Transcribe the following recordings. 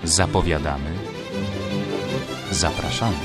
Zapowiadamy. Zapraszamy.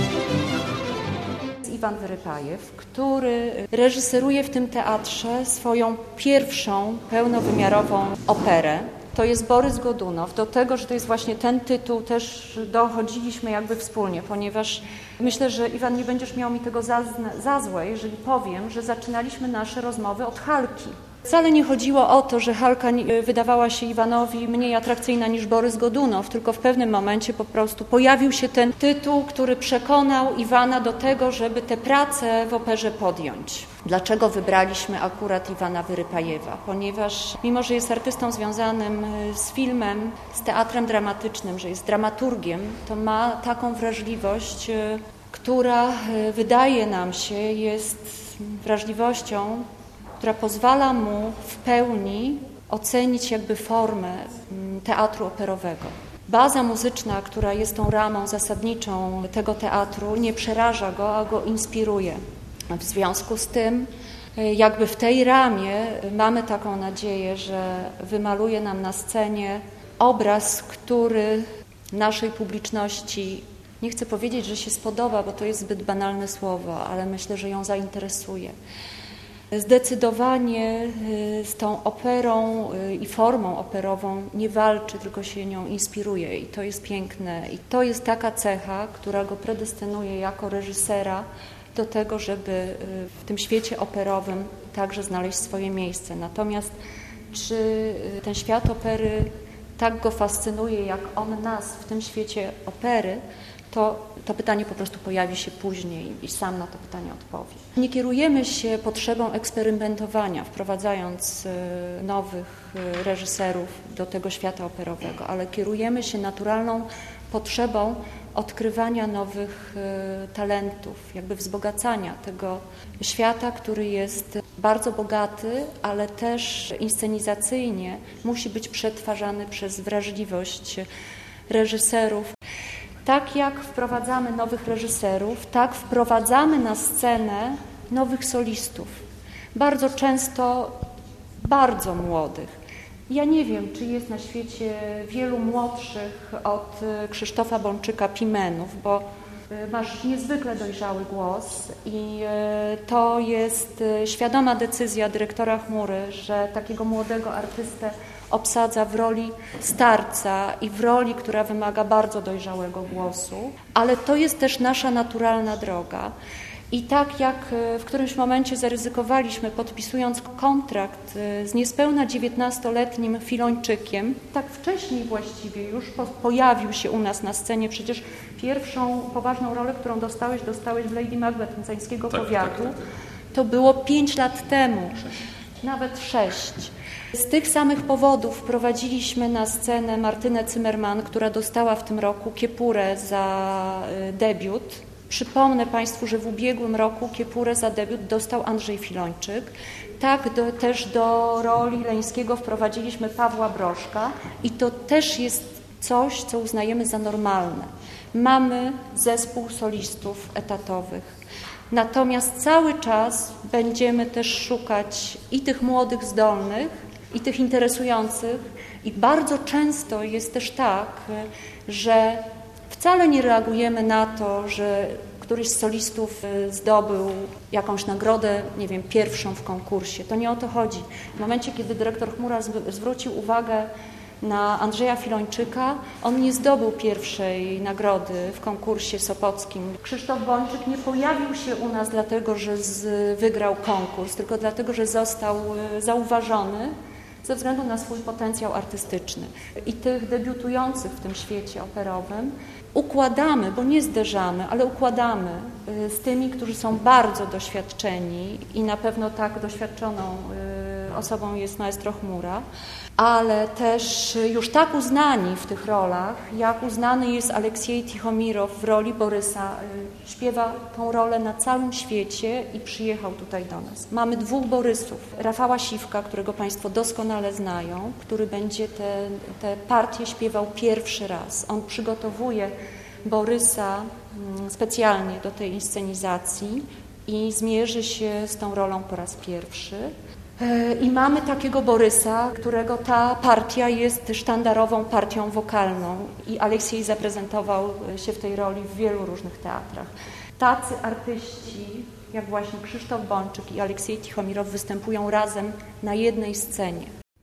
Iwan Wyrypajew, który reżyseruje w tym teatrze swoją pierwszą pełnowymiarową operę. To jest Borys Godunow. Do tego, że to jest właśnie ten tytuł, też dochodziliśmy jakby wspólnie, ponieważ myślę, że Iwan, nie będziesz miał mi tego za złe, jeżeli powiem, że zaczynaliśmy nasze rozmowy od Halki. Wcale nie chodziło o to, że Halka wydawała się Iwanowi mniej atrakcyjna niż Borys Godunow, tylko w pewnym momencie po prostu pojawił się ten tytuł, który przekonał Iwana do tego, żeby tę pracę w operze podjąć. Dlaczego wybraliśmy akurat Iwana Wyrypajewa? Ponieważ mimo, że jest artystą związanym z filmem, z teatrem dramatycznym, że jest dramaturgiem, to ma taką wrażliwość, która wydaje nam się jest wrażliwością, która pozwala mu w pełni ocenić jakby formę teatru operowego. Baza muzyczna, która jest tą ramą zasadniczą tego teatru, nie przeraża go, a go inspiruje. W związku z tym jakby w tej ramie mamy taką nadzieję, że wymaluje nam na scenie obraz, który naszej publiczności, nie chcę powiedzieć, że się spodoba, bo to jest zbyt banalne słowo, ale myślę, że ją zainteresuje. Zdecydowanie z tą operą i formą operową nie walczy, tylko się nią inspiruje i to jest piękne. I to jest taka cecha, która go predestynuje jako reżysera do tego, żeby w tym świecie operowym także znaleźć swoje miejsce. Natomiast czy ten świat opery tak go fascynuje, jak on nas w tym świecie opery, to pytanie po prostu pojawi się później i sam na to pytanie odpowie. Nie kierujemy się potrzebą eksperymentowania, wprowadzając nowych reżyserów do tego świata operowego, ale kierujemy się naturalną potrzebą odkrywania nowych talentów, jakby wzbogacania tego świata, który jest bardzo bogaty, ale też inscenizacyjnie musi być przetwarzany przez wrażliwość reżyserów. Tak jak wprowadzamy nowych reżyserów, tak wprowadzamy na scenę nowych solistów. Bardzo często bardzo młodych. Ja nie wiem, czy jest na świecie wielu młodszych od Krzysztofa Bączyka-Pimenów, bo masz niezwykle dojrzały głos i to jest świadoma decyzja dyrektora Chmury, że takiego młodego artystę obsadza w roli starca i w roli, która wymaga bardzo dojrzałego głosu, ale to jest też nasza naturalna droga. I tak jak w którymś momencie zaryzykowaliśmy, podpisując kontrakt z niespełna 19-letnim Filończykiem, tak wcześniej właściwie już pojawił się u nas na scenie. Przecież pierwszą poważną rolę, którą dostałeś w Lady Macbeth Mceńskiego Powiatu. To było 5 lat temu, nawet 6. Z tych samych powodów wprowadziliśmy na scenę Martynę Zimmerman, która dostała w tym roku Kiepurę za debiut. Przypomnę Państwu, że w ubiegłym roku Kiepurę za debiut dostał Andrzej Filończyk. Tak też do roli Leńskiego wprowadziliśmy Pawła Brożka i to też jest coś, co uznajemy za normalne. Mamy zespół solistów etatowych. Natomiast cały czas będziemy też szukać i tych młodych, zdolnych, i tych interesujących. I bardzo często jest też tak, że wcale nie reagujemy na to, że któryś z solistów zdobył jakąś nagrodę, nie wiem, pierwszą w konkursie. To nie o to chodzi. W momencie, kiedy dyrektor Chmura zwrócił uwagę na Andrzeja Filończyka, on nie zdobył pierwszej nagrody w konkursie sopockim. Krzysztof Bączyk nie pojawił się u nas dlatego, że wygrał konkurs, tylko dlatego, że został zauważony ze względu na swój potencjał artystyczny. I tych debiutujących w tym świecie operowym układamy, bo nie zderzamy, ale układamy z tymi, którzy są bardzo doświadczeni i na pewno tak doświadczoną osobą jest maestro Chmura, ale też już tak uznani w tych rolach, jak uznany jest Aleksiej Tichomirow w roli Borysa. Śpiewa tą rolę na całym świecie i przyjechał tutaj do nas. Mamy 2 Borysów. Rafała Siwka, którego Państwo doskonale znają, który będzie te partie śpiewał pierwszy raz. On przygotowuje Borysa specjalnie do tej inscenizacji i zmierzy się z tą rolą po raz pierwszy. I mamy takiego Borysa, którego ta partia jest sztandarową partią wokalną i Aleksiej zaprezentował się w tej roli w wielu różnych teatrach. Tacy artyści jak właśnie Krzysztof Bończyk i Aleksiej Tichomirow występują razem na jednej scenie.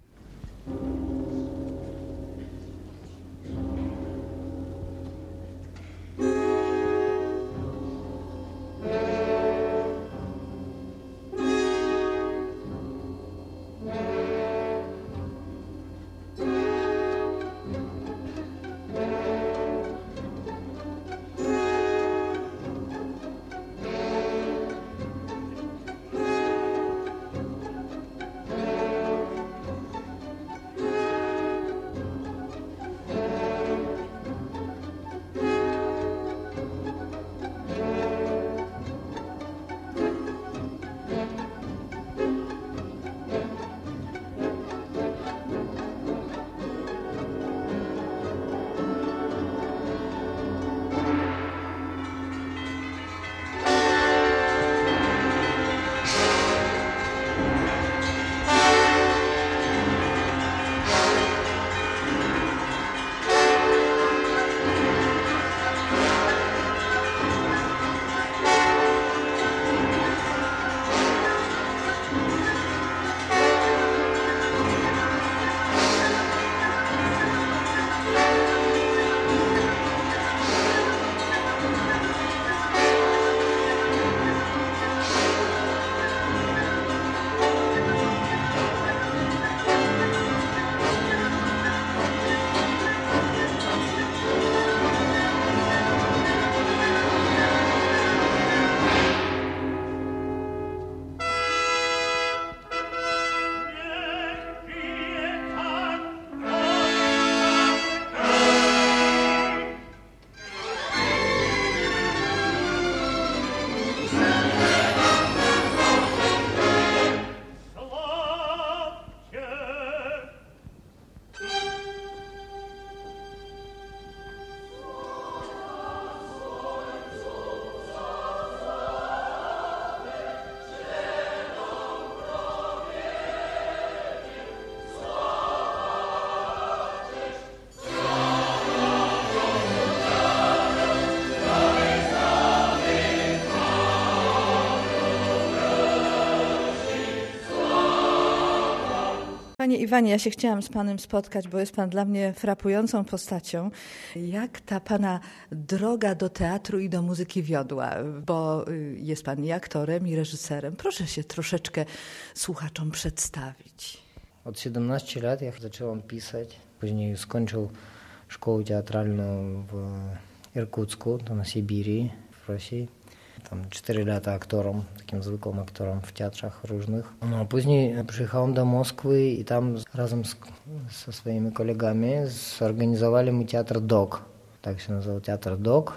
Panie Iwanie, ja się chciałam z panem spotkać, bo jest pan dla mnie frapującą postacią. Jak ta pana droga do teatru i do muzyki wiodła? Bo jest pan i aktorem, i reżyserem. Proszę się troszeczkę słuchaczom przedstawić. Od 17 lat ja zacząłem pisać. Później skończył szkołę teatralną w Irkucku, to na Syberii, w Rosji. Tam 4 lata aktorem, takim zwykłym aktorem w teatrach różnych. No, a później przyjechałem do Moskwy i tam razem ze swoimi kolegami zorganizowali teatr DOK. Tak się nazywał teatr DOK.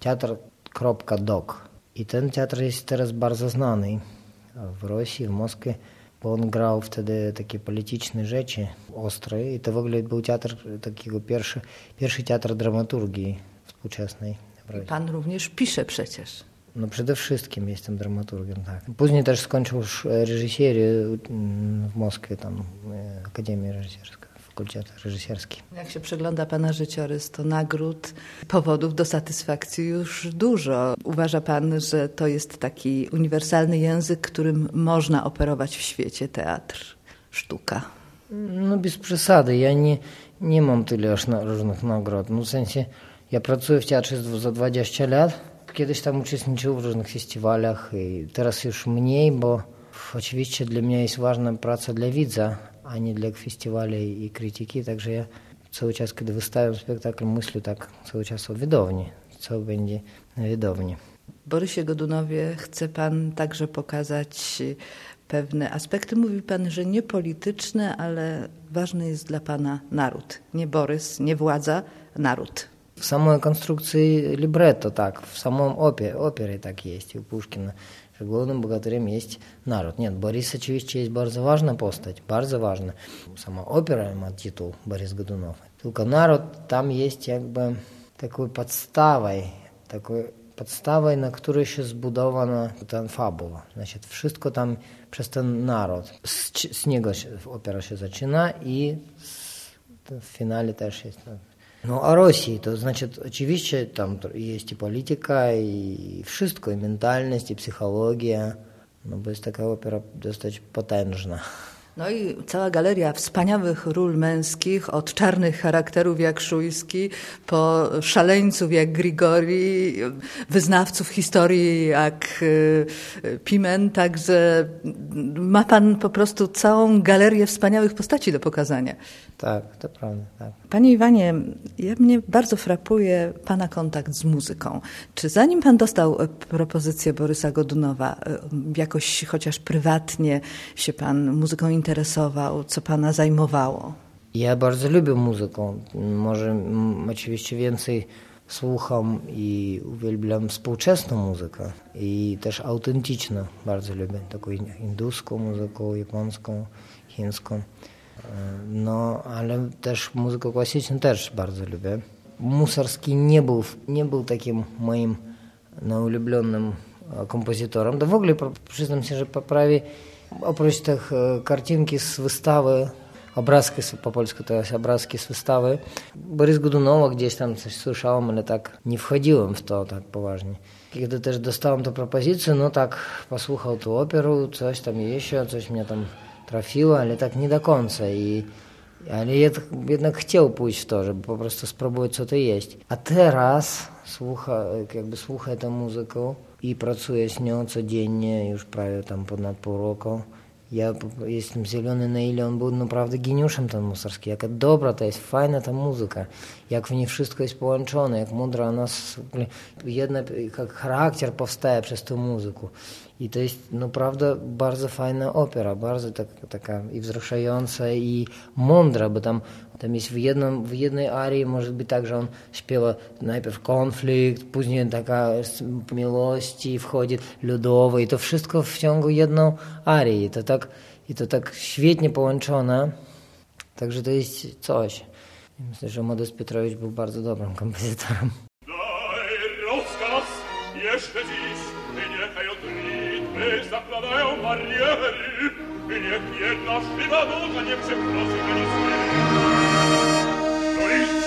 Teatr.DOK. I ten teatr jest teraz bardzo znany w Rosji, w Moskwie, bo on grał wtedy takie polityczne rzeczy ostre. I to w ogóle był teatr takiego pierwszy teatr dramaturgii współczesnej. I pan również pisze przecież. No przede wszystkim jestem dramaturgiem, tak. Później też skończył reżyserię w Moskwie, tam Akademię Reżyserską, Fakultet Reżyserski. Jak się przegląda pana życiorys, to nagród, powodów do satysfakcji już dużo. Uważa pan, że to jest taki uniwersalny język, którym można operować w świecie teatr, sztuka? No bez przesady, ja nie mam tyle aż różnych nagród. No w sensie, ja pracuję w teatrze za 20 lat. Kiedyś tam uczestniczył w różnych festiwalach i teraz już mniej, bo oczywiście dla mnie jest ważna praca dla widza, a nie dla festiwali i krytyki, także ja cały czas, kiedy wystawiam spektakl, myślę tak cały czas o widowni, co będzie na widowni. W Borysie Godunowie chce pan także pokazać pewne aspekty. Mówi pan, że nie polityczne, ale ważny jest dla pana naród. Nie Borys, nie władza, naród. W samej konstrukcji libretto, tak, w samym operze tak jest u Puszkina, że głównym bohaterem jest naród. Nie, Borys oczywiście jest bardzo ważna postać, bardzo ważna. Sama opera ma tytuł Borys Godunow. Tylko naród tam jest jakby taką podstawą, taką podstawą, na której się zbudowana ta fabuła. Znaczy, wszystko tam przez ten naród. Z niego opera się zaczyna i w finale też jest. No o Rosji, to znaczy oczywiście tam jest i polityka, i wszystko, i mentalność, i psychologia, no bo jest taka opera dosyć potężna. No i cała galeria wspaniałych ról męskich, od czarnych charakterów jak Szujski, po szaleńców jak Grigori, wyznawców historii jak Pimen, także ma pan po prostu całą galerię wspaniałych postaci do pokazania. Tak, to prawda. Tak. Panie Iwanie, mnie bardzo frapuje pana kontakt z muzyką. Czy zanim pan dostał propozycję Borysa Godunowa, jakoś chociaż prywatnie się pan muzyką interesował, co pana zajmowało? Ja bardzo lubię muzykę. Może oczywiście więcej słucham i uwielbiam współczesną muzykę i też autentyczną. Bardzo lubię taką induską muzykę, japońską, chińską. No, ale też muzykę klasyczną też bardzo lubię. Mussorgsky nie był takim moim ulubionym kompozytorem. To w ogóle przyznam się, że prawie oprócz tych kartinki z wystawy, obrazki po polsku to jest obrazki z wystawy, Borys Godunowa gdzieś tam coś słyszałem, ale tak nie wchodziłem w to tak poważnie. Kiedy też dostałem tę propozycję, no tak posłuchał tę operę, coś tam jeszcze, coś mnie tam trafiło, ale tak nie do końca. Ale ja jednak chciał pójść w to, żeby po prostu spróbować, co to jest. A teraz słucham tę muzykę i pracuję z nią codziennie, już prawie tam ponad pół roku. Ja jestem zielony, na ile on był naprawdę geniuszem ten Mussorgsky. Jaka dobra to jest, fajna ta muzyka. Jak w niej wszystko jest połączone, jak mądra ona, jak charakter powstaje przez tę muzykę. I to jest naprawdę bardzo fajna opera, bardzo taka i wzruszająca, i mądra, bo tam jest w jednej arii może być tak, że on śpiewa najpierw konflikt, później taka miłości wchodzi ludowa i to wszystko w ciągu jedną arii. I to tak świetnie połączone, także to jest coś. Myślę, że Modest Piotrowicz był bardzo dobrym kompozytorem. Daj rozkaz jeszcze dziś, niechaj od rytmy zakladają bariery, niech jedna żywa noga nie przekroczy granicy. No idź!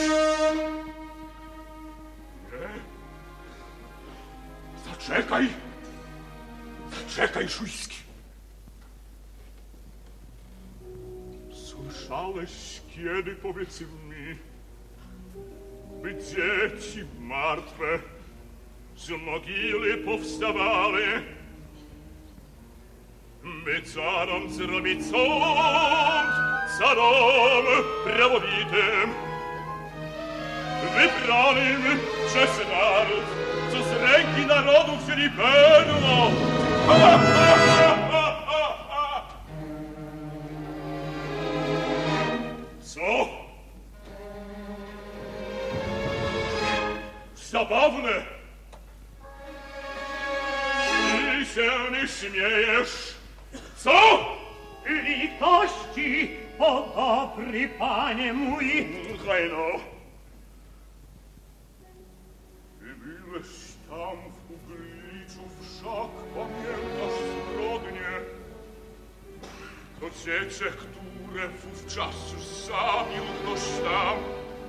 Nie? Zaczekaj, Szujski. Słyszałeś kiedy, powiedz mi, by dzieci martwe z mogiły powstawały, by carom zrobić sąd, carom prawowitym, wybranym przez naród, co z ręki narodu wzięli perło. Co? Zabawne! Ty się nie śmiejesz! Co? Litości, o dobry panie mój! Hajno! Ty byłeś tam w Ugliczu, wszak pamiętasz zbrodnie. To dziecię, które wówczas zabił ktoś tam.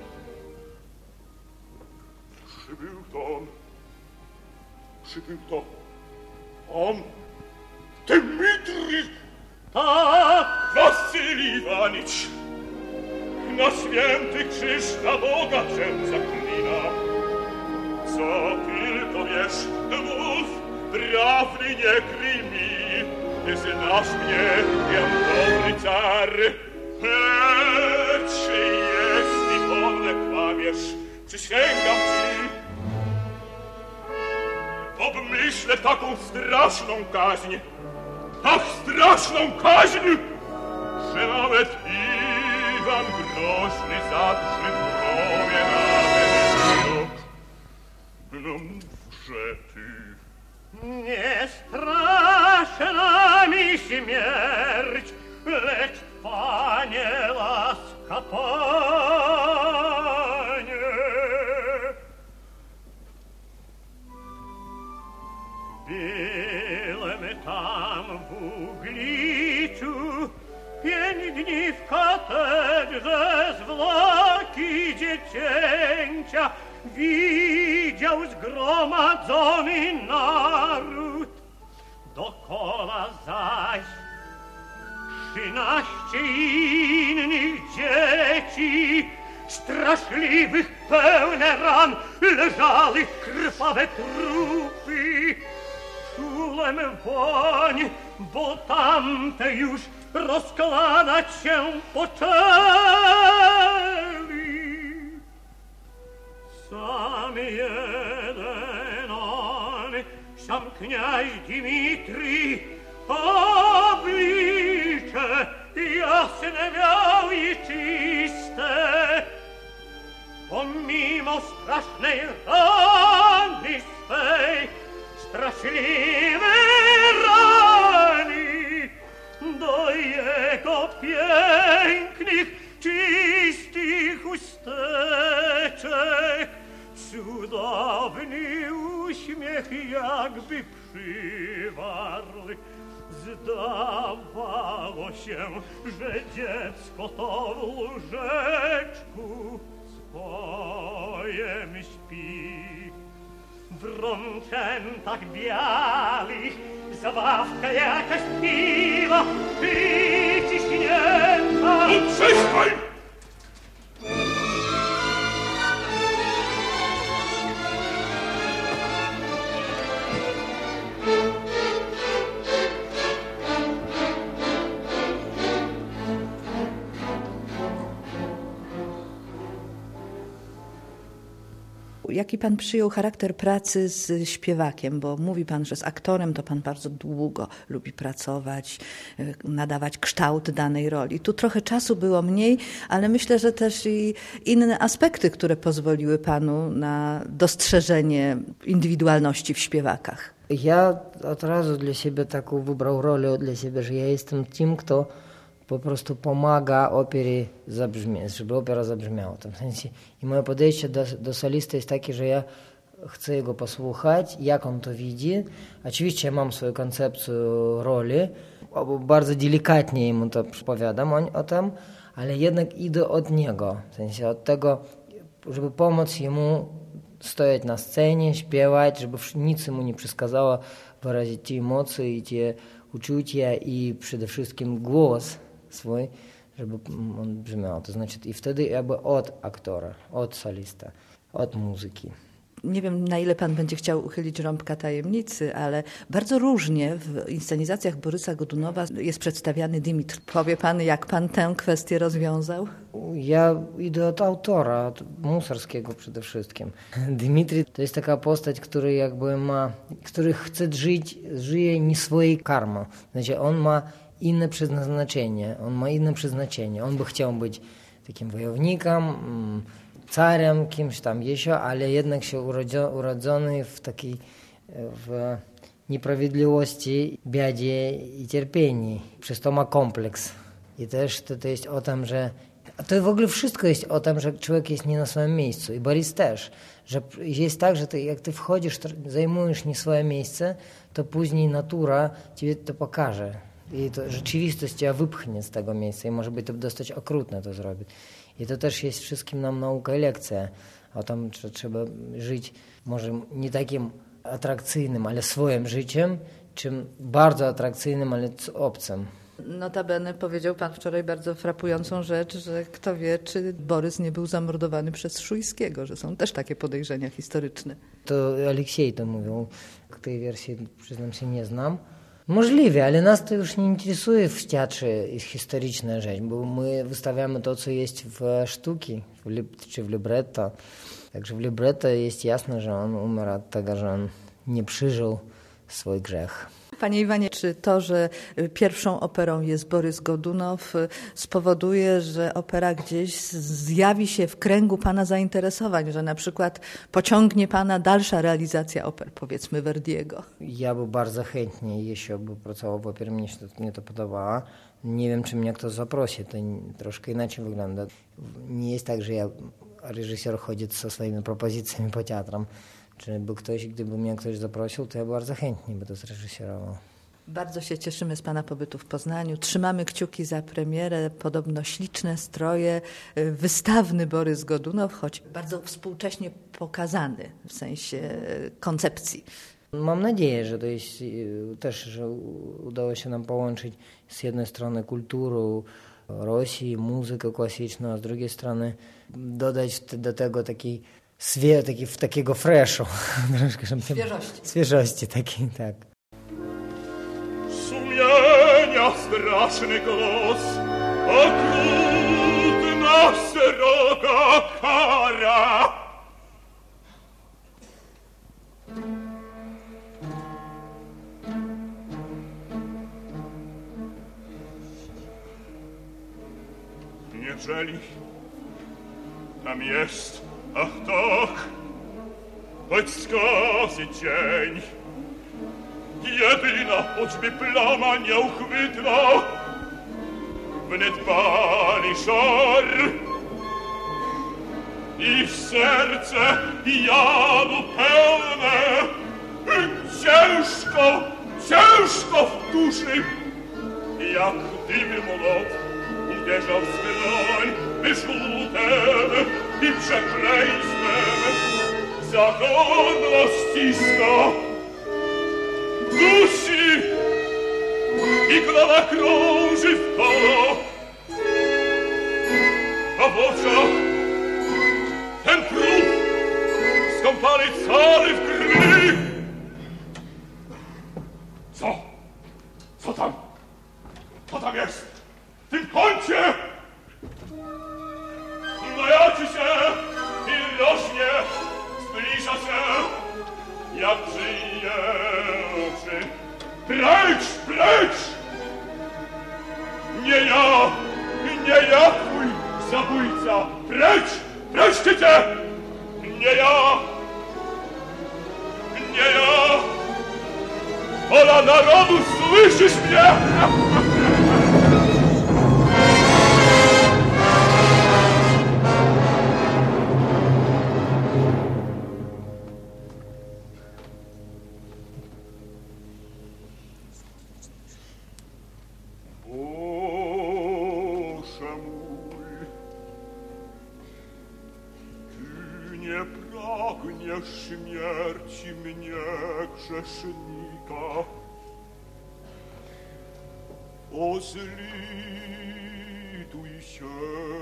Przybył to on, Dmitri, Tak! Wasylij Iwanicz, na święty krzyż na Boga cię zaklinam. Co tylko wiesz, mów, prawdy nie kryj mi, ty znasz mnie, jak dobry car. Czy jeśli podle kłamiesz, przysięgam ci, obmyślę taką straszną kaźń, tak straszną kaźń, że nawet Iwan groźny zatrze zdrowie nawet rok. No mówże ty. Nie straszna mi śmierć, lecz panie łaska, panie. Ledwie zwłoki dziecięcia widział zgromadzony naród. Dokoła zaś 13 innych dzieci, straszliwych, pełne ran, leżały krwawe trupy. Czułem woń, bo tamte już rozkładać się poczęli. Sam jeden on, sam kniaź Dimitri, oblicze jasne miał i czyste, pomimo strasznej rany swej, straszliwej rany, do jego pięknych, czystych usteczek cudowny uśmiech jakby przywarł. Zdawało się, że dziecko to w łóżeczku swojem śpi. W rączętach białych zabawka jakaś piwa wyciśnięta. No przestań! Jaki pan przyjął charakter pracy z śpiewakiem? Bo mówi pan, że z aktorem to pan bardzo długo lubi pracować, nadawać kształt danej roli. Tu trochę czasu było mniej, ale myślę, że też i inne aspekty, które pozwoliły panu na dostrzeżenie indywidualności w śpiewakach. Ja od razu dla siebie taką wybrał rolę dla siebie, że ja jestem tym, kto po prostu pomaga operze zabrzmieć, żeby opera zabrzmiała. W sensie, i moje podejście do solisty jest takie, że ja chcę jego posłuchać, jak on to widzi. Oczywiście ja mam swoją koncepcję roli, bardzo delikatnie mu to opowiadam o tym, ale jednak idę od niego. W sensie od tego, żeby pomóc jemu stoять na scenie, śpiewać, żeby nic mu nie przeszkadzało wyrazić te emocje i te uczucia i przede wszystkim głos swój, żeby on brzmiał. To znaczy i wtedy jakby od aktora, od solista, od muzyki. Nie wiem, na ile pan będzie chciał uchylić rąbka tajemnicy, ale bardzo różnie w inscenizacjach Borysa Godunowa jest przedstawiany Dimitr. Powie pan, jak pan tę kwestię rozwiązał? Ja idę od autora, od Mussorgskiego przede wszystkim. Dimitri to jest taka postać, który jakby który chce żyje nie swojej karmą. Znaczy on ma inne przeznaczenie, on by chciał być takim wojownikiem, carem, kimś tam jeszcze, ale jednak się urodzony w takiej nieprawidłowości, biedzie i cierpieniu. Przez to ma kompleks. I też to jest o tym, że to w ogóle wszystko jest o tym, że człowiek jest nie na swoim miejscu. I Borys też. Że jest tak, że jak ty wchodzisz, zajmujesz nie swoje miejsce, to później natura ciebie to pokaże. I to rzeczywistość cię wypchnie z tego miejsca i może być to dosyć okrutne to zrobić. I to też jest wszystkim nam nauka i lekcja o tym, że trzeba żyć może nie takim atrakcyjnym, ale swoim życiem, czym bardzo atrakcyjnym, ale obcym. Notabene powiedział pan wczoraj bardzo frapującą rzecz, że kto wie, czy Borys nie był zamordowany przez Szujskiego, że są też takie podejrzenia historyczne. To Aleksiej to mówił. Tej wersji, przyznam się, nie znam. Możliwe, ale nas to już nie interesuje w teatrze historyczna rzecz, bo my wystawiamy to, co jest w sztuki, czy w libretto. Także w libretto jest jasne, że on umarł od tego, że on nie przeżył swój grzech. Panie Iwanie, czy to, że pierwszą operą jest Borys Godunow, spowoduje, że opera gdzieś zjawi się w kręgu pana zainteresowań, że na przykład pociągnie pana dalsza realizacja oper, powiedzmy Verdiego? Ja bym bardzo chętnie, jeśli by pracował w operze, mnie to podobało. Nie wiem, czy mnie ktoś zaprosi, to troszkę inaczej wygląda. Nie jest tak, że reżyser chodzi ze swoimi propozycjami po teatrom. Czy by gdyby mnie ktoś zaprosił, to ja bardzo chętnie by to zreżyserował. Bardzo się cieszymy z Pana pobytu w Poznaniu. Trzymamy kciuki za premierę. Podobno śliczne stroje, wystawny Borys Godunow, choć bardzo współcześnie pokazany w sensie koncepcji. Mam nadzieję, że to jest też, że udało się nam połączyć z jednej strony kulturę Rosji, muzykę klasyczną, a z drugiej strony dodać do tego takiego freshu. Świeżości takiej, tak. Sumienia straszny głos, okrutna sroga kara. Jeżeli tam jest, ach tak, choć skazy dzień, jedyna choćby plama nieuchwytna, wnet pali szar i serce jadu pełne, ciężko w duszy, jak dym młot uderzał w skroń wyrzutem i przekleństwem, zagodno ściska. Dusi i głowa krąży w koło, a w oczach ten próg skąpany cały w krwi. Co tam? Co tam jest? W tym kącie? Majaczy się i rośnie, zbliża się, jak przyjeżdża. Precz! Nie ja, twój zabójca! Precz, tycie! Nie ja! Wola narodu, słyszysz mnie? Śmierci mnie, grzesznika. O, zlituj się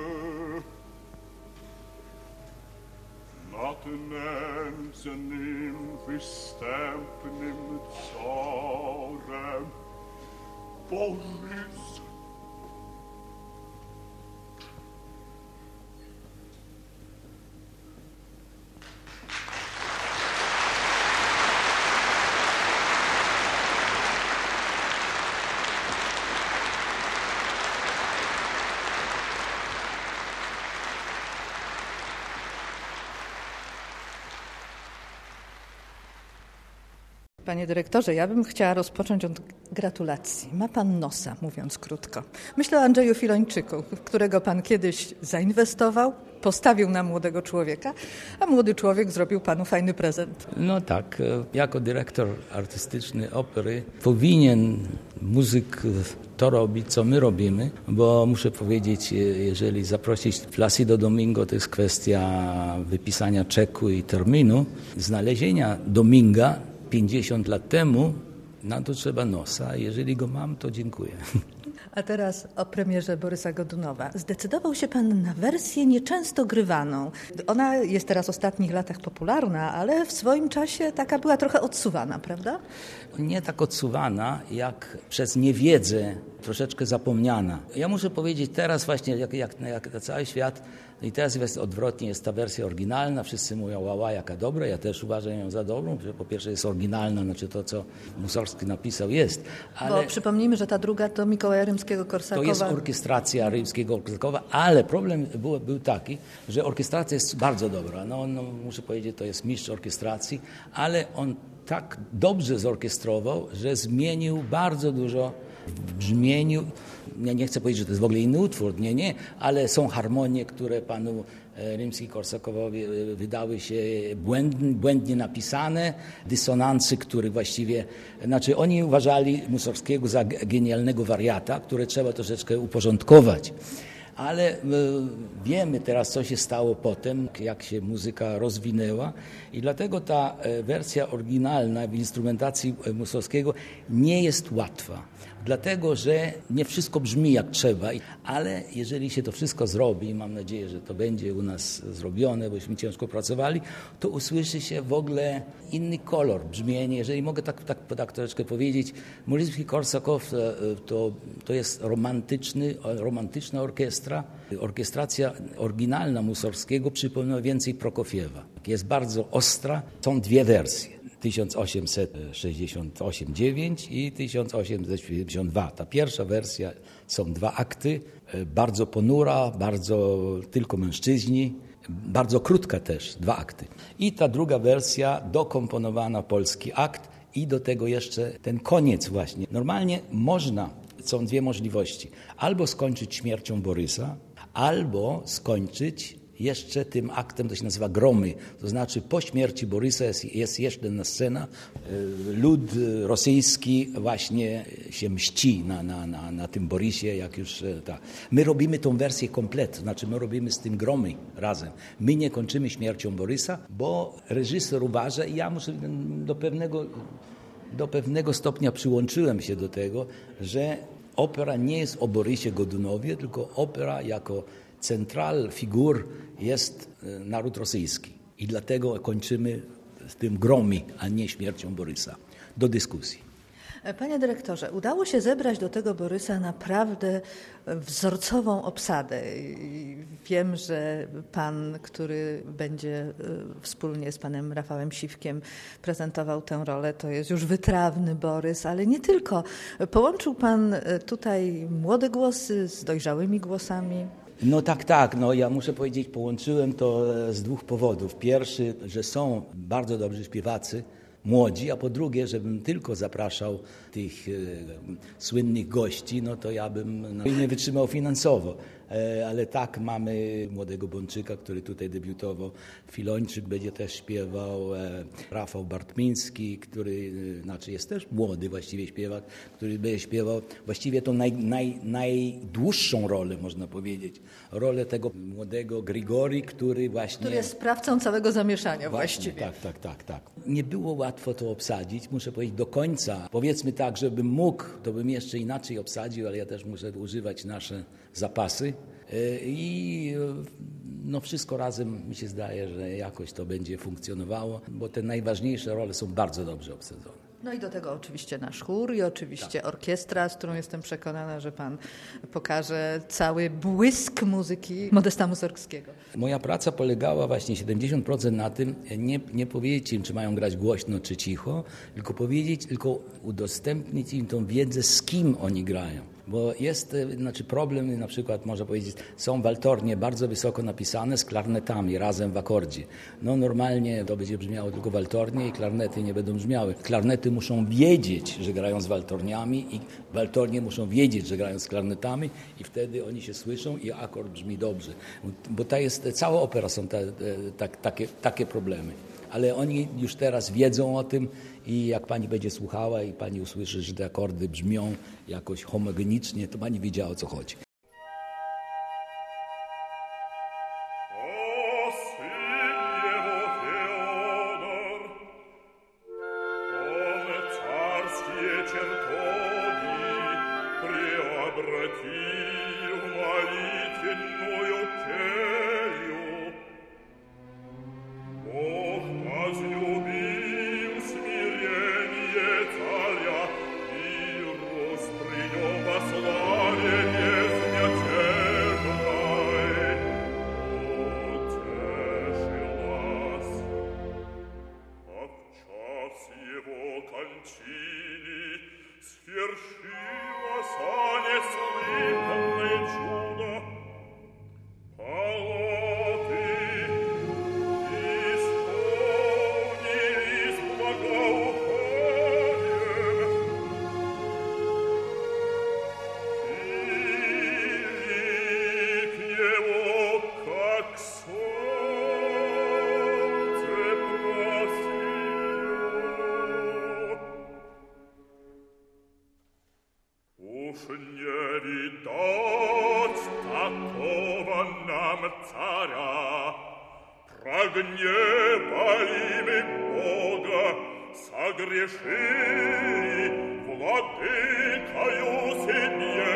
nad nędznym, występnym carem. Borys, Panie dyrektorze, ja bym chciała rozpocząć od gratulacji. Ma pan nosa, mówiąc krótko. Myślę o Andrzeju Filończyku, w którego pan kiedyś zainwestował, postawił na młodego człowieka, a młody człowiek zrobił panu fajny prezent. No tak, jako dyrektor artystyczny opery powinien muzyk to robić, co my robimy, bo muszę powiedzieć, jeżeli zaprosić Placido Domingo, to jest kwestia wypisania czeku i terminu, znalezienia Dominga 50 lat temu, na to trzeba nosa. Jeżeli go mam, to dziękuję. A teraz o premierze Borysa Godunowa. Zdecydował się pan na wersję nieczęsto grywaną. Ona jest teraz w ostatnich latach popularna, ale w swoim czasie taka była trochę odsuwana, prawda? Nie tak odsuwana, jak przez niewiedzę troszeczkę zapomniana. Ja muszę powiedzieć teraz właśnie, jak na cały świat, i teraz jest odwrotnie, jest ta wersja oryginalna, wszyscy mówią, ła, jaka dobra, ja też uważam ją za dobrą, że po pierwsze jest oryginalna, znaczy to, co Mussorgsky napisał jest. Ale bo przypomnijmy, że ta druga to Mikołaja Rimskiego-Korsakowa. To jest orkiestracja Rimskiego-Korsakowa, ale problem był taki, że orkiestracja jest bardzo dobra. No, muszę powiedzieć, to jest mistrz orkiestracji, ale on tak dobrze zorkiestrował, że zmienił bardzo dużo w brzmieniu. Ja nie chcę powiedzieć, że to jest w ogóle inny utwór, nie, ale są harmonie, które panu Rimski-Korsakowowi wydały się błędnie napisane, dysonansy, które właściwie, znaczy oni uważali Mussorgskiego za genialnego wariata, które trzeba troszeczkę uporządkować. Ale wiemy teraz, co się stało potem, jak się muzyka rozwinęła i dlatego ta wersja oryginalna w instrumentacji Mussorgskiego nie jest łatwa. Dlatego, że nie wszystko brzmi jak trzeba, ale jeżeli się to wszystko zrobi, mam nadzieję, że to będzie u nas zrobione, bośmy ciężko pracowali, to usłyszy się w ogóle inny kolor, brzmienie. Jeżeli mogę tak troszeczkę powiedzieć, Rimski-Korsakow to jest romantyczna orkiestra. Orkiestracja oryginalna Mussorgskiego przypomina więcej Prokofiewa. Jest bardzo ostra, są dwie wersje. 1868-9 i 1872. Ta pierwsza wersja są 2 akty, bardzo ponura, bardzo tylko mężczyźni, bardzo krótka też, 2 akty. I ta druga wersja dokomponowana polski akt i do tego jeszcze ten koniec właśnie. Normalnie są 2 możliwości. Albo skończyć śmiercią Borysa, albo skończyć jeszcze tym aktem, to się nazywa gromy. To znaczy po śmierci Borysa jest jeszcze jedna scena. Lud rosyjski właśnie się mści na tym Borysie, jak już ta. My robimy tą wersję kompletną, znaczy my robimy z tym gromy razem. My nie kończymy śmiercią Borysa, bo reżyser uważa i ja muszę do pewnego stopnia przyłączyłem się do tego, że opera nie jest o Borysie Godunowie, tylko opera jako central figur jest naród rosyjski. I dlatego kończymy z tym gromi, a nie śmiercią Borysa. Do dyskusji. Panie dyrektorze, udało się zebrać do tego Borysa naprawdę wzorcową obsadę. Wiem, że pan, który będzie wspólnie z panem Rafałem Siwkiem prezentował tę rolę, to jest już wytrawny Borys, ale nie tylko. Połączył pan tutaj młode głosy z dojrzałymi głosami. No tak. No ja muszę powiedzieć, połączyłem to z 2 powodów. Pierwszy, że są bardzo dobrzy śpiewacy, młodzi, a po drugie, żebym tylko zapraszał tych słynnych gości, no to ja bym nie wytrzymał finansowo. Ale tak, mamy młodego Bączyka, który tutaj debiutował, Filończyk będzie też śpiewał, Rafał Bartmiński, który jest też młody właściwie śpiewak, który będzie śpiewał właściwie tą najdłuższą rolę, można powiedzieć. Rolę tego młodego Grigori, który jest sprawcą całego zamieszania właściwie. Tak. Nie było łatwo to obsadzić, muszę powiedzieć do końca. Powiedzmy tak, żebym mógł, to bym jeszcze inaczej obsadził, ale ja też muszę używać nasze zapasy. I wszystko razem mi się zdaje, że jakoś to będzie funkcjonowało, bo te najważniejsze role są bardzo dobrze obsadzone. No i do tego oczywiście nasz chór i oczywiście orkiestra, z którą jestem przekonana, że pan pokaże cały błysk muzyki Modesta Mussorgskiego. Moja praca polegała właśnie 70% na tym, nie powiedzieć im, czy mają grać głośno, czy cicho, tylko udostępnić im tą wiedzę, z kim oni grają. Bo jest problem, na przykład można powiedzieć, są waltornie bardzo wysoko napisane z klarnetami razem w akordzie. No normalnie to będzie brzmiało tylko waltornie i klarnety nie będą brzmiały. Klarnety muszą wiedzieć, że grają z waltorniami i waltornie muszą wiedzieć, że grają z klarnetami i wtedy oni się słyszą i akord brzmi dobrze. Bo cała opera są takie problemy. Ale oni już teraz wiedzą o tym i jak pani będzie słuchała i pani usłyszy, że te akordy brzmią jakoś homogenicznie, to pani wiedziała, o co chodzi. Славе прогневали мы Бога, согрешили, владыкою себе,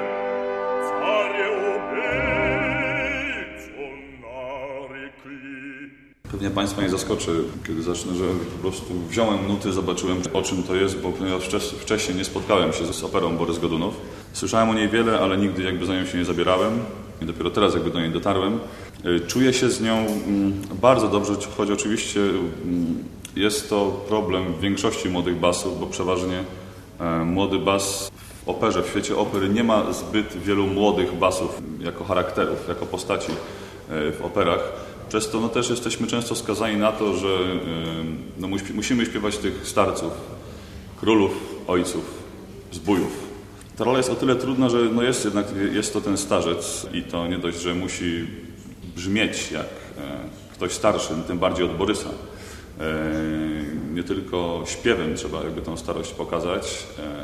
царя-убийцу нарекли. Pewnie Państwa nie zaskoczy, kiedy zacznę, że po prostu wziąłem nuty, zobaczyłem, o czym to jest, bo ponieważ wcześniej nie spotkałem się z operą Borys Godunov. Słyszałem o niej wiele, ale nigdy jakby za nią się nie zabierałem i dopiero teraz jakby do niej dotarłem. Czuję się z nią bardzo dobrze, choć oczywiście jest to problem większości młodych basów, bo przeważnie młody bas w operze, w świecie opery nie ma zbyt wielu młodych basów jako charakterów, jako postaci w operach. Przez to też jesteśmy często skazani na to, że musimy śpiewać tych starców, królów, ojców, zbójów. Ta rola jest o tyle trudna, że jest to ten starzec i to nie dość, że musi brzmieć jak ktoś starszy, tym bardziej od Borysa. Nie tylko śpiewem trzeba jakby tą starość pokazać,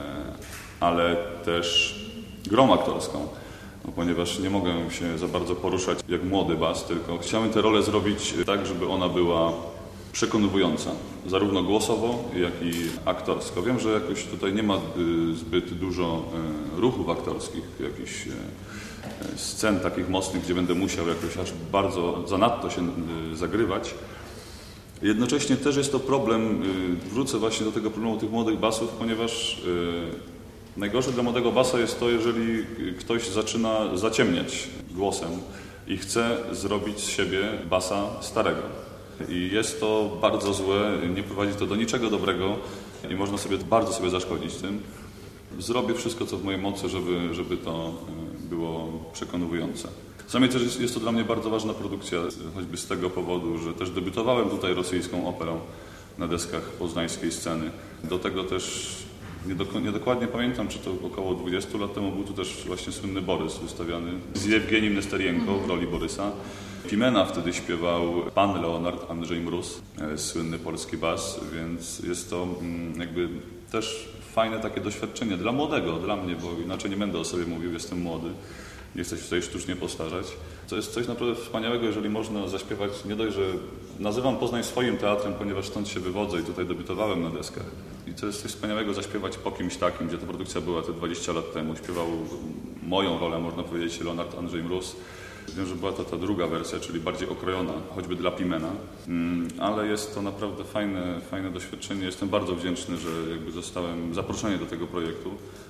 ale też grą aktorską. Ponieważ nie mogę się za bardzo poruszać jak młody bas, tylko chciałem tę rolę zrobić tak, żeby ona była przekonywująca, zarówno głosowo, jak i aktorsko. Wiem, że jakoś tutaj nie ma zbyt dużo ruchów aktorskich, jakichś scen takich mocnych, gdzie będę musiał jakoś aż bardzo zanadto się zagrywać. Jednocześnie też jest to problem, wrócę właśnie do tego problemu tych młodych basów, ponieważ najgorsze dla młodego basa jest to, jeżeli ktoś zaczyna zaciemniać głosem i chce zrobić z siebie basa starego. I jest to bardzo złe, nie prowadzi to do niczego dobrego i można sobie bardzo zaszkodzić tym. Zrobię wszystko, co w mojej mocy, żeby to było przekonujące. Sami też jest to dla mnie bardzo ważna produkcja, choćby z tego powodu, że też debiutowałem tutaj rosyjską operą na deskach poznańskiej sceny. Do tego też niedokładnie pamiętam, czy to około 20 lat temu był tu też właśnie słynny Borys wystawiany z Jewgeniem Nesterienko w roli Borysa. Pimena wtedy śpiewał pan Leonard Andrzej Mróz, słynny polski bas, więc jest to jakby też fajne takie doświadczenie dla młodego, dla mnie, bo inaczej nie będę o sobie mówił, jestem młody. Nie chcę się tutaj sztucznie postarzać. To jest coś naprawdę wspaniałego, jeżeli można zaśpiewać, nie dość, że nazywam Poznań swoim teatrem, ponieważ stąd się wywodzę i tutaj debiutowałem na deskach. I to jest coś wspaniałego zaśpiewać po kimś takim, gdzie ta produkcja była te 20 lat temu. Śpiewał moją rolę, można powiedzieć, Leonard Andrzej Mróz. Wiem, że była to ta druga wersja, czyli bardziej okrojona, choćby dla Pimena, ale jest to naprawdę fajne doświadczenie. Jestem bardzo wdzięczny, że jakby zostałem zaproszony do tego projektu,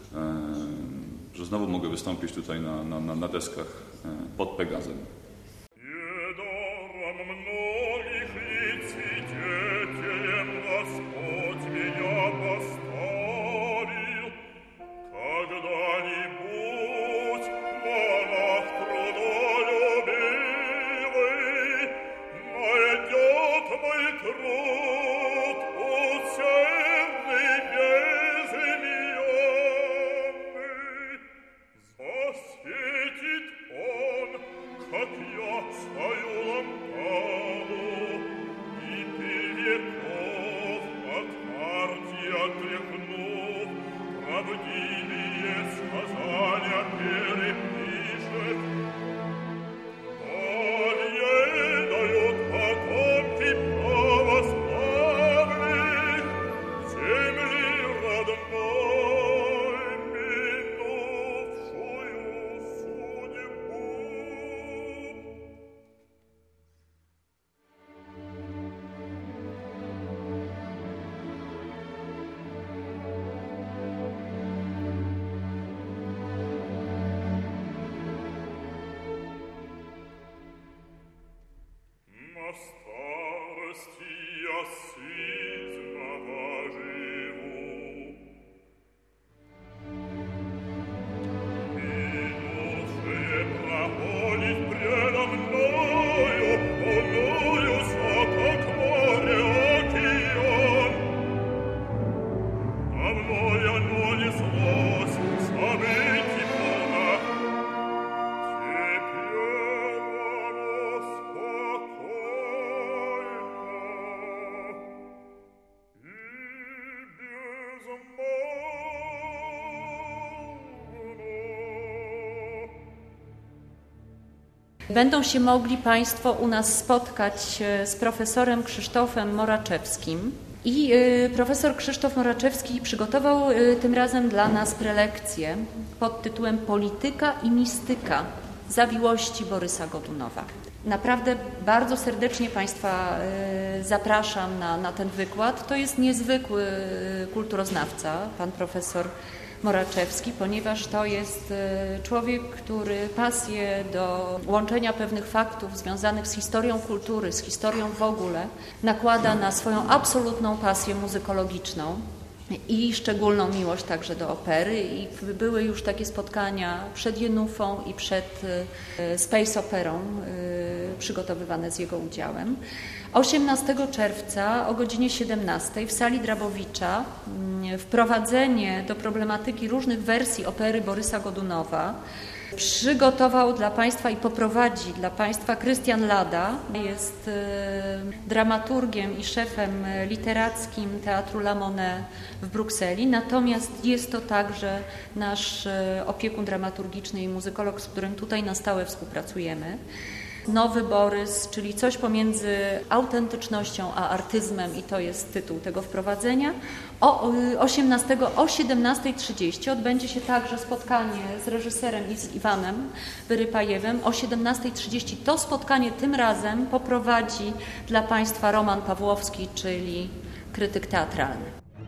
że znowu mogę wystąpić tutaj na deskach pod Pegazem. Będą się mogli Państwo u nas spotkać z profesorem Krzysztofem Moraczewskim. I profesor Krzysztof Moraczewski przygotował tym razem dla nas prelekcję pod tytułem Polityka i mistyka zawiłości Borysa Godunowa. Naprawdę bardzo serdecznie Państwa zapraszam na ten wykład. To jest niezwykły kulturoznawca, pan profesor Moraczewski, ponieważ to jest człowiek, który pasję do łączenia pewnych faktów związanych z historią kultury, z historią w ogóle, nakłada na swoją absolutną pasję muzykologiczną i szczególną miłość także do opery. I były już takie spotkania przed Jenufą i przed Space Operą przygotowywane z jego udziałem. 18 czerwca o godzinie 17 w sali Drabowicza wprowadzenie do problematyki różnych wersji opery Borysa Godunowa przygotował dla Państwa i poprowadzi dla Państwa Krystian Lada. Jest dramaturgiem i szefem literackim Teatru La Monnaie w Brukseli. Natomiast jest to także nasz opiekun dramaturgiczny i muzykolog, z którym tutaj na stałe współpracujemy. Nowy Borys, czyli coś pomiędzy autentycznością a artyzmem i to jest tytuł tego wprowadzenia. O 17:30 odbędzie się także spotkanie z reżyserem i z Iwanem Wyrypajewem. O 17:30 to spotkanie tym razem poprowadzi dla Państwa Roman Pawłowski, czyli krytyk teatralny.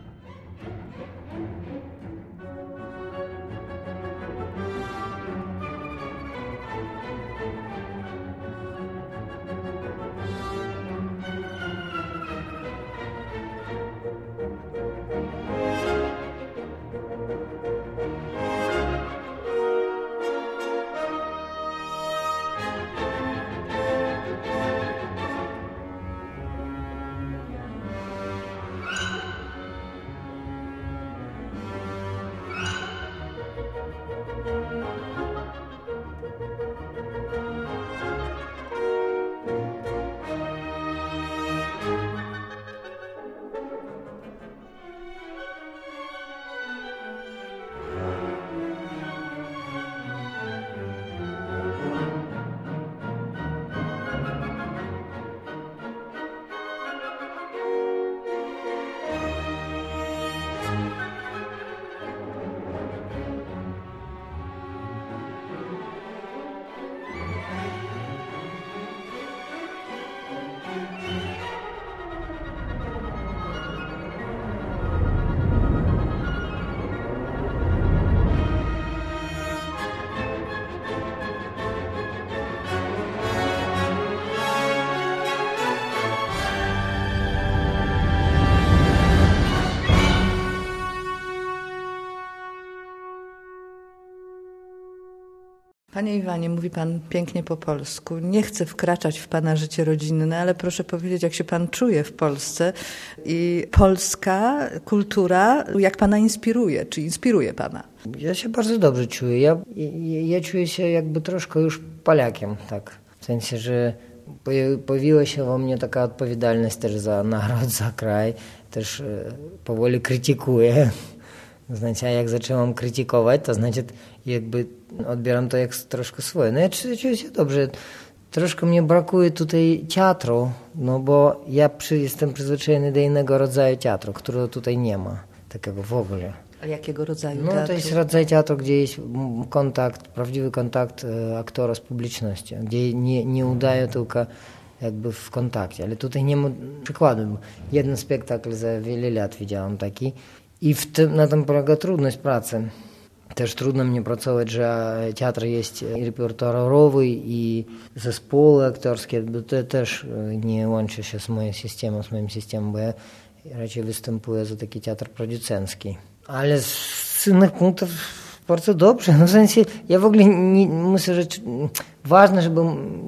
Panie Iwanie, mówi Pan pięknie po polsku. Nie chcę wkraczać w Pana życie rodzinne, ale proszę powiedzieć, jak się Pan czuje w Polsce i polska kultura, jak Pana inspiruje, czy inspiruje Pana? Ja się bardzo dobrze czuję. Ja czuję się jakby troszkę już Polakiem, tak. W sensie, że pojawiła się we mnie taka odpowiedzialność też za naród, za kraj. Też powoli krytykuję. Znaczy, a jak zaczęłam krytykować, to znaczy jakby odbieram to jak troszkę swoje. No ja czuję się dobrze. Troszkę mnie brakuje tutaj teatru, no bo ja jestem przyzwyczajony do innego rodzaju teatru, którego tutaj nie ma, takiego w ogóle. A jakiego rodzaju teatru? No to jest rodzaj teatru, gdzie jest kontakt, prawdziwy kontakt aktora z publicznością, gdzie nie udaje tylko jakby w kontakcie, ale tutaj nie ma przykładu. Jeden spektakl za wiele lat widziałam taki i na tym polega trudność pracy. Też trudno mnie pracować, że teatr jest repertuarowy i zespoły aktorskie, to też nie łączy się z moim systemem, bo ja raczej występuję za taki teatr producencki. Ale z innych punktów bardzo dobrze. No w sensie, ja w ogóle myślę, że ważne, żeby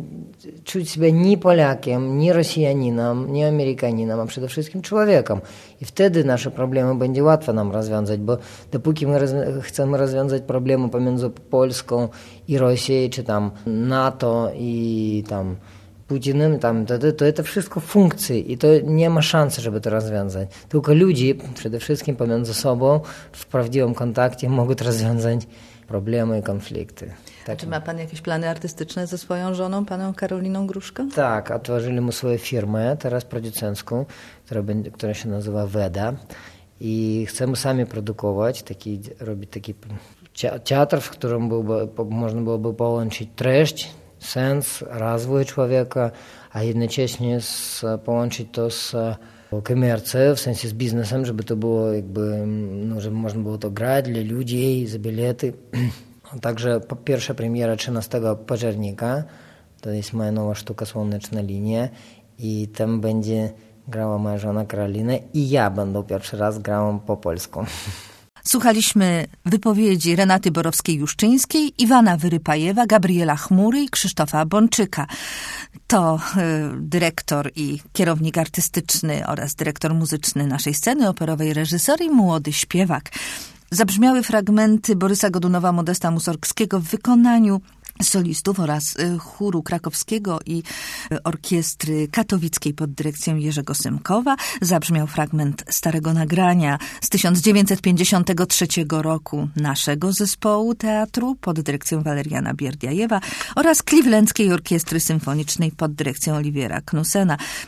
czuć się nie Polakiem, nie Rosjaninem, nie Amerykaninem, a przede wszystkim człowiekiem. I wtedy nasze problemy będzie łatwo nam rozwiązać, bo dopóki my chcemy rozwiązać problemy pomiędzy Polską i Rosją, czy tam NATO i tam Putinem, to wszystko funkcje i to nie ma szansy, żeby to rozwiązać. Tylko ludzie przede wszystkim pomiędzy sobą w prawdziwym kontakcie mogą rozwiązać problemy i konflikty. Tak. Czy ma pan jakieś plany artystyczne ze swoją żoną, paną Karoliną Gruszko? Tak, otworzyli my swoją firmę, teraz producencką, która się nazywa Weda. I chcemy sami produkować, robić taki teatr, w którym można byłoby połączyć treść, sens, rozwój człowieka, a jednocześnie połączyć to z komercją, w sensie z biznesem, żeby to było żeby można było to grać dla ludzi, za bilety. Także pierwsza premiera 13 października, to jest moja nowa sztuka Słoneczna linia i tam będzie grała moja żona Karolina i ja będę pierwszy raz grał po polsku. Słuchaliśmy wypowiedzi Renaty Borowskiej-Juszczyńskiej, Iwana Wyrypajewa, Gabriela Chmury i Krzysztofa Bączyka. To dyrektor i kierownik artystyczny oraz dyrektor muzyczny naszej sceny operowej, reżyser i młody śpiewak. Zabrzmiały fragmenty Borysa Godunowa, Modesta Mussorgskiego w wykonaniu solistów oraz chóru krakowskiego i orkiestry katowickiej pod dyrekcją Jerzego Symkowa. Zabrzmiał fragment starego nagrania z 1953 roku naszego zespołu teatru pod dyrekcją Waleriana Bierdiajewa oraz Clevelandzkiej Orkiestry Symfonicznej pod dyrekcją Oliviera Knussena.